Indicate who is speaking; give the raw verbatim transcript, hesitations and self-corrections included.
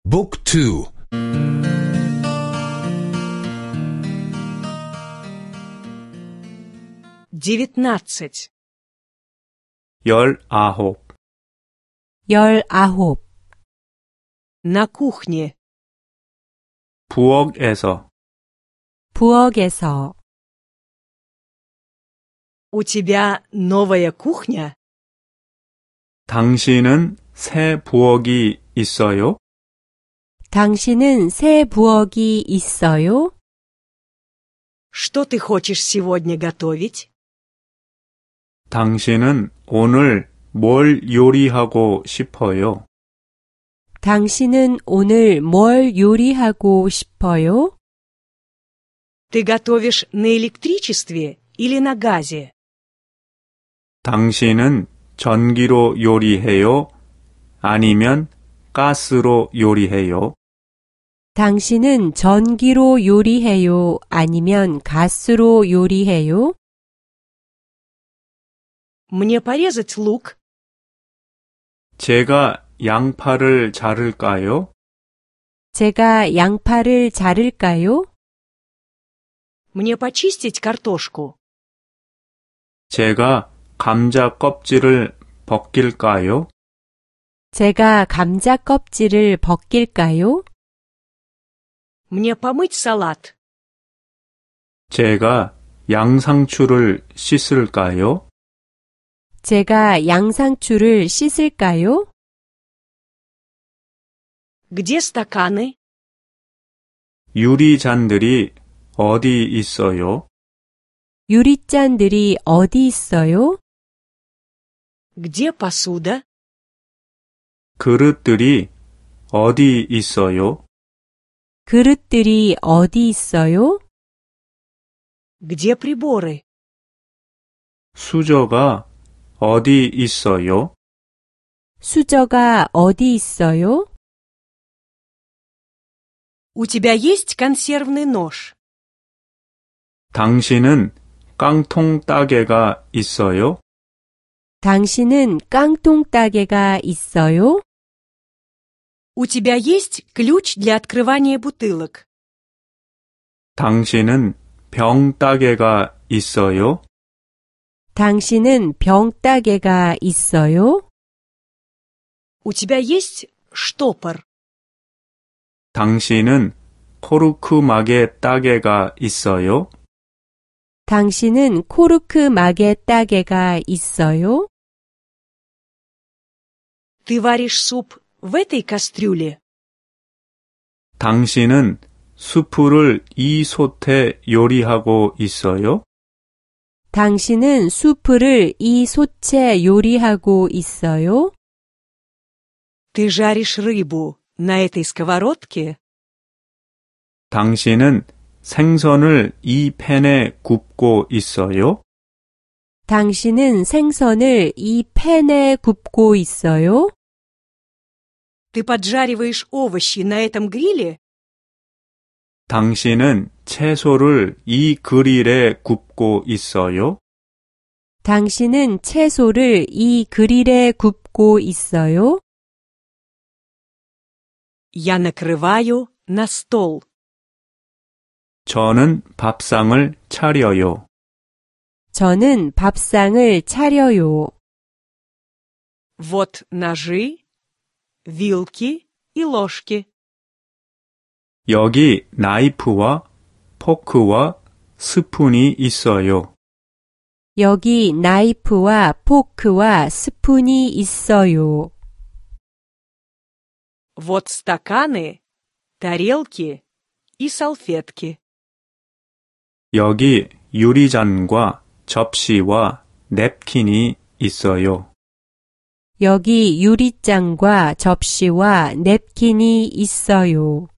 Speaker 1: Book two.
Speaker 2: девятнадцать.
Speaker 3: 열아홉.
Speaker 4: 열아홉.
Speaker 2: На кухне.
Speaker 3: 부엌에서.
Speaker 4: 부엌에서.
Speaker 2: У тебя новая кухня?
Speaker 3: 당신은 새 부엌이 있어요?
Speaker 4: 당신은 새 부엌이 있어요?
Speaker 2: Что ты хочешь сегодня готовить?
Speaker 3: 당신은 오늘 뭘 요리하고 싶어요?
Speaker 4: 당신은 오늘 뭘 요리하고 싶어요?
Speaker 2: Ты готовишь на электричестве или на газе?
Speaker 3: 당신은 전기로 요리해요? 아니면 가스로 요리해요?
Speaker 4: 당신은 전기로 요리해요? 아니면 가스로 요리해요?
Speaker 2: Мне порезать лук?
Speaker 3: 제가 양파를 자를까요?
Speaker 4: 제가 양파를 자를까요?
Speaker 2: Мне почистить картошку?
Speaker 3: 제가 감자 껍질을 벗길까요?
Speaker 4: 제가 감자 껍질을 벗길까요?
Speaker 2: Мне помыть салат?
Speaker 3: 제가 양상추를 씻을까요?
Speaker 4: 제가 양상추를 씻을까요?
Speaker 2: Где стаканы?
Speaker 3: 유리잔들이 어디 있어요?
Speaker 4: 유리잔들이 어디 있어요?
Speaker 2: Где посуда?
Speaker 3: 그릇들이 어디 있어요?
Speaker 4: 그릇들이 어디 있어요?
Speaker 2: Где приборы?
Speaker 3: 수저가 어디 있어요?
Speaker 4: 수저가 어디 있어요?
Speaker 2: У тебя есть консервный нож?
Speaker 3: 당신은 깡통 따개가 있어요?
Speaker 4: 당신은 깡통 따개가 있어요?
Speaker 2: У тебя есть ключ для открывания бутылок?
Speaker 3: 당신은 병 따개가 있어요?
Speaker 4: 당신은 병 따개가 있어요?
Speaker 2: У тебя есть штопор?
Speaker 3: 당신은 코르크 마개 따개가 있어요?
Speaker 4: 당신은 코르크 마개 따개가 있어요?
Speaker 2: Ты варишь суп в этой кастрюле?
Speaker 3: 당신은 수프를 이 솥에 요리하고 있어요?
Speaker 4: 당신은 수프를 이 솥에 요리하고 있어요?
Speaker 2: Ты жаришь рыбу на этой сковородке?
Speaker 3: 당신은 생선을 이 팬에 굽고 있어요?
Speaker 4: 당신은 생선을 이 팬에 굽고 있어요?
Speaker 2: Ты поджариваешь овощи на этом гриле?
Speaker 3: 당신은 채소를 이 그릴에 굽고 있어요?
Speaker 4: 당신은 채소를 이 그릴에 굽고 있어요?
Speaker 2: Я накрываю на стол.
Speaker 3: 저는 밥상을 차려요.
Speaker 4: 저는 밥상을 차려요.
Speaker 2: Вот ножи, вилки и ложки.
Speaker 3: 여기 나이프와 포크와 스푼이 있어요.
Speaker 4: 여기 나이프와 포크와 스푼이 있어요.
Speaker 2: Вот стаканы, тарелки и салфетки.
Speaker 3: 여기 유리잔과 접시와 냅킨이 있어요.
Speaker 4: 여기 유리잔과 접시와 냅킨이 있어요.